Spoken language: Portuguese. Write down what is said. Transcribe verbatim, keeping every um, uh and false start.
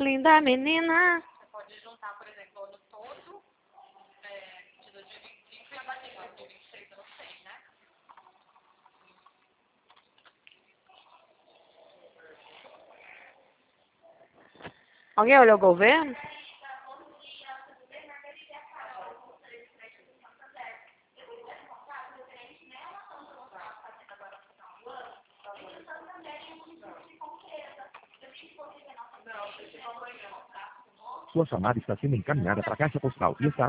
Linda menina. Você pode juntar, por exemplo, o ano todo é, de dois mil e vinte e cinco e abater em dois mil e vinte e três, eu não sei, né? Alguém olhou o governo? Sua chamada está sendo encaminhada para a caixa postal e estará